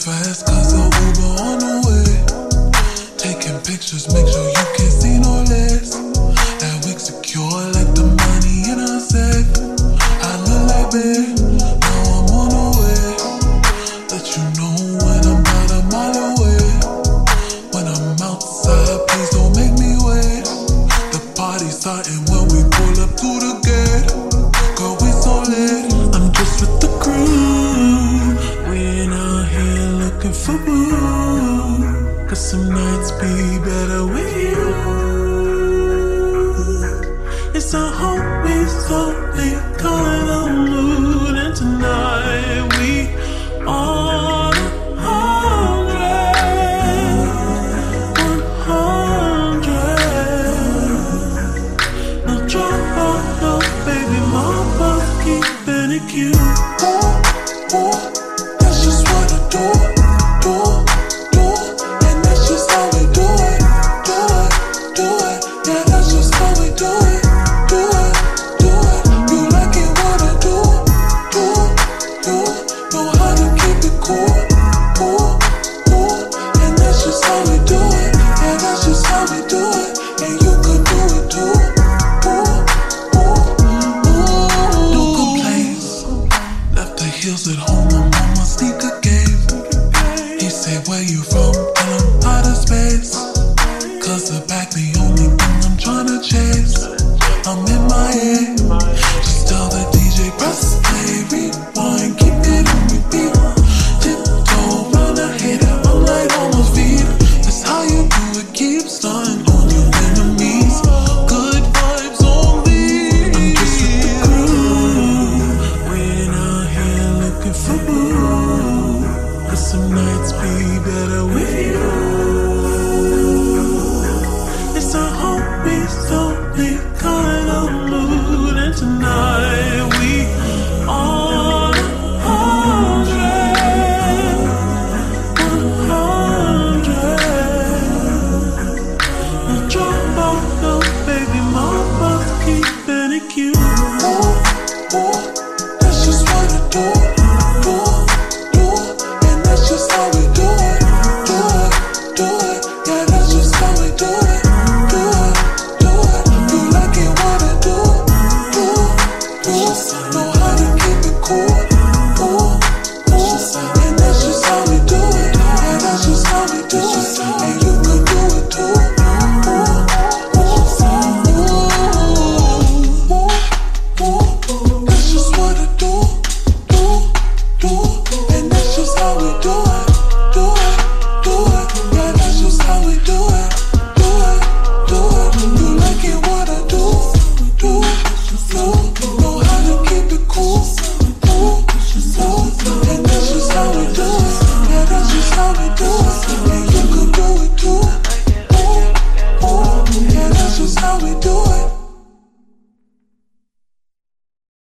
fast cause the Uber on the way. Taking pictures, make sure you can't see no less. That wig secure like the money in a safe. I look like babe, now I'm on the way. Let you know when I'm about a mile away. When I'm outside, please don't make me wait. The party's starting when we pull up to the gate. Girl, we so late. I'm just with the crew. We ain't out here looking for boo. Cause some nights be better with you. It's a hope we slowly calling the mood. And tonight we on 100. Now drop off, no baby mama, keeping it cute. That's just what I do. And that's just how we do it. Yeah, that's just how we do it. You like it what I do. Know how to keep it cool. And that's just how we do it. Yeah, that's just how we do it. And you could do it too. No complaints. Left the heels at home, I'm on my sneaker game. He say, where you from? Tell him out of space. Cause the back the only thing I'm tryna chase. I'm in my head. Just tell the DJ, press play, rewind, keep it on repeat. Tiptoe round the hater, I'm like almost feet. That's how you do it, keep starting on your enemies. Good vibes only. I'm just with the crew. We ain't out here looking for boo. Cause some nights be better with you. It's a hope we slowly